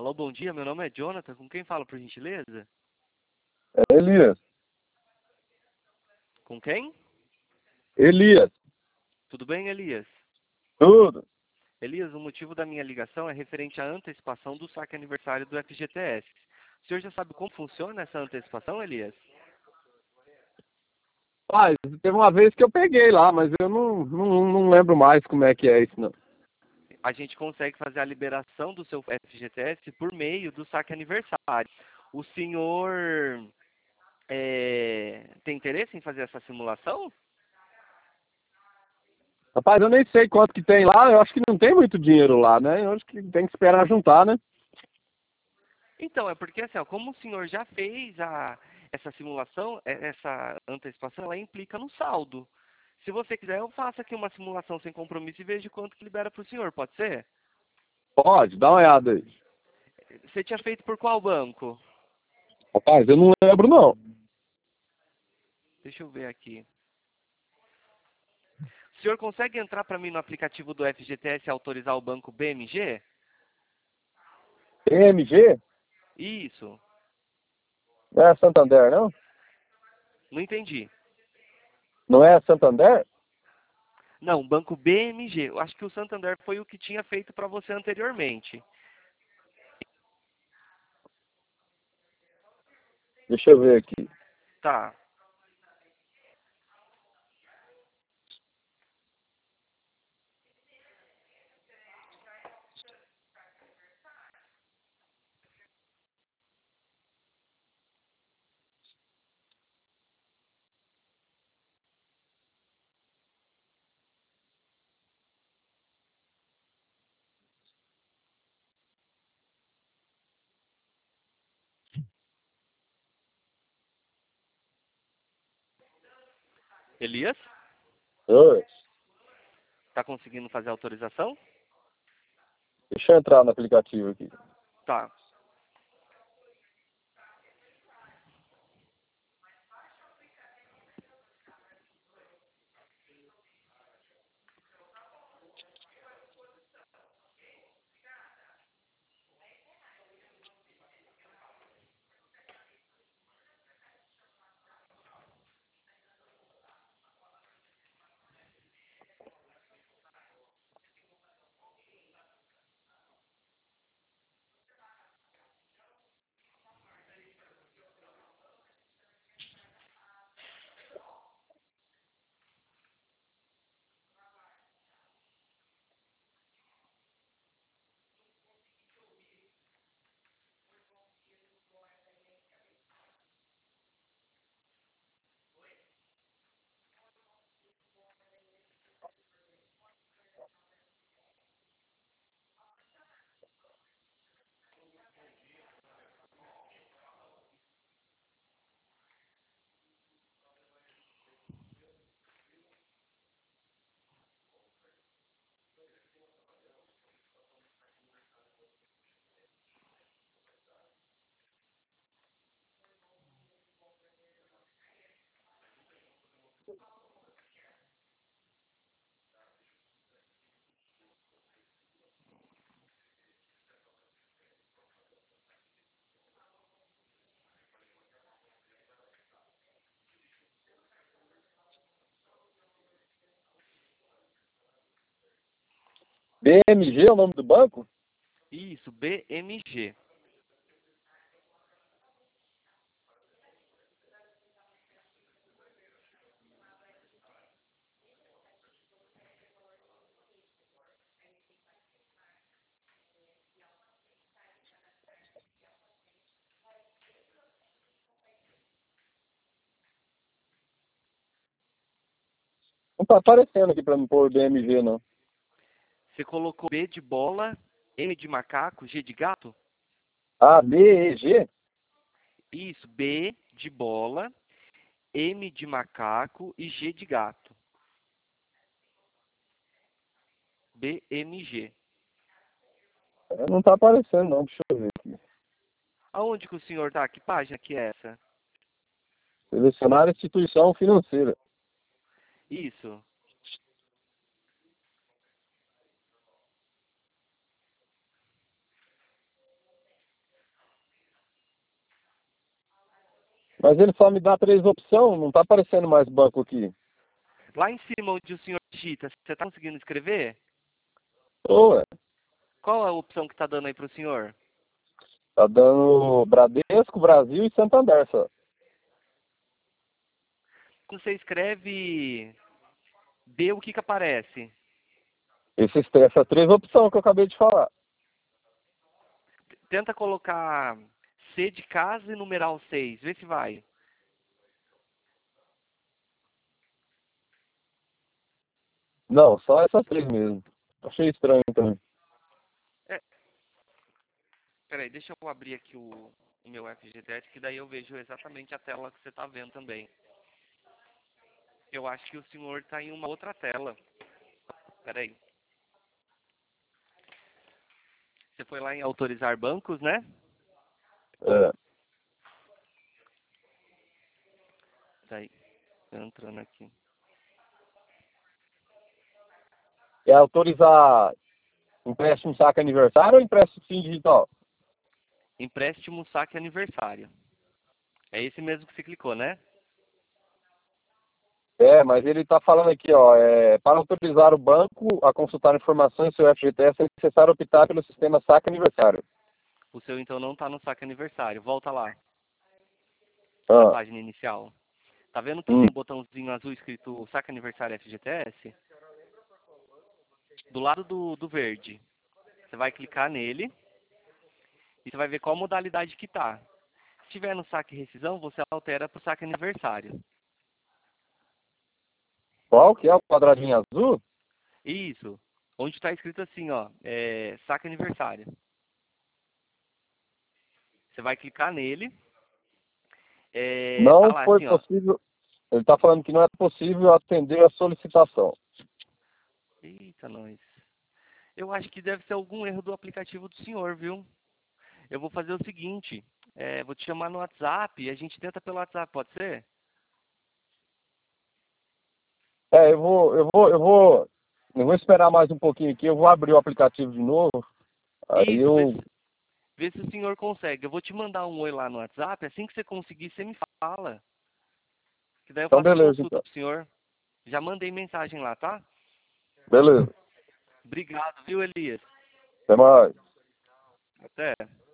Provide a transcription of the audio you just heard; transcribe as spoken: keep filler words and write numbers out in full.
Alô, bom dia, meu nome é Jonathan, com quem falo, por gentileza? É Elias. Com quem? Elias. Tudo bem, Elias? Tudo. Elias, o motivo da minha ligação é referente à antecipação do saque aniversário do F G T S. O senhor já sabe como funciona essa antecipação, Elias? Pai, teve uma vez que eu peguei lá, mas eu não, não, não lembro mais como é que é isso, não. A gente consegue fazer a liberação do seu F G T S por meio do saque aniversário. O senhor é, tem interesse em fazer essa simulação? Rapaz, eu nem sei quanto que tem lá, eu acho que não tem muito dinheiro lá, né? Eu acho que tem que esperar juntar, né? Então, é porque assim, ó, como o senhor já fez a, essa simulação, é- essa antecipação, ela implica no saldo. Se você quiser, eu faço aqui uma simulação sem compromisso e vejo quanto que libera para o senhor, pode ser? Pode, dá uma olhada aí. Você tinha feito por qual banco? Rapaz, eu não lembro, não. Deixa eu ver aqui. O senhor consegue entrar para mim no aplicativo do F G T S e autorizar o banco B M G? P M G? Isso. Não é Santander, não? Não entendi. Não é Santander? Não, banco B M G. Eu acho que o Santander foi o que tinha feito para você anteriormente. Deixa eu ver aqui. Tá. Elias? Oi. Tá conseguindo fazer a autorização? Deixa eu entrar no aplicativo aqui. Tá. B M G é o nome do banco? Isso, B M G. Não tá aparecendo aqui pra me pôr B M G, não. Você colocou B de bola, M de macaco, G de gato? Ah, B E G? Isso, B de bola, M de macaco e G de gato. B M G. É, não tá aparecendo, não. Deixa eu ver aqui. Aonde que o senhor tá? Que página que é essa? Selecionar a instituição financeira. Isso. Mas ele só me dá três opções, não tá aparecendo mais banco aqui. Lá em cima onde o senhor digita, você está conseguindo escrever? Ô, ué, Qual é a opção que está dando aí para o senhor? tá dando Bradesco, Brasil e Santander só. Quando você escreve B, o que que aparece? Esses, essas três opções que eu acabei de falar. Tenta colocar C de casa e numeral seis, vê se vai. Não, só essas três mesmo. Achei estranho também. É, peraí, deixa eu abrir aqui o, o meu F G T S, que daí eu vejo exatamente a tela que você está vendo também. Eu acho que o senhor está em uma outra tela. Peraí. Você foi lá em autorizar bancos, né? É. Peraí, tô entrando aqui. É autorizar empréstimo saque aniversário ou empréstimo sim digital? Empréstimo saque aniversário. É esse mesmo que você clicou, né? É, mas ele está falando aqui, ó, é, para autorizar o banco a consultar informações sobre o F G T S é necessário optar pelo sistema saque aniversário. O seu então não está no saque aniversário. Volta lá, na Ah, página inicial. Tá vendo que hum. tem um botãozinho azul escrito saque aniversário F G T S? Do lado do, do verde. Você vai clicar nele e você vai ver qual modalidade que tá. Se estiver no saque rescisão, você altera para o saque aniversário. Qual que é o quadradinho azul? Isso. Onde está escrito assim, ó, é, saque aniversário. Você vai clicar nele. É, tá Não lá foi assim, ó. possível. Ele está falando que não é possível atender a solicitação. Eita, nós. Eu acho que deve ser algum erro do aplicativo do senhor, viu? Eu vou fazer o seguinte. É, vou te chamar no WhatsApp e a gente tenta pelo WhatsApp, pode ser? É, eu vou, eu vou, eu vou, eu vou esperar mais um pouquinho aqui. Eu vou abrir o aplicativo de novo. Aí Isso, vê eu. se, vê se o senhor consegue. Eu vou te mandar um oi lá no WhatsApp. Assim que você conseguir, você me fala. Que daí eu Então, faço a beleza, consulta então. pro senhor. Já mandei mensagem lá, tá? Beleza. Obrigado, viu, Elias? Até mais. Até.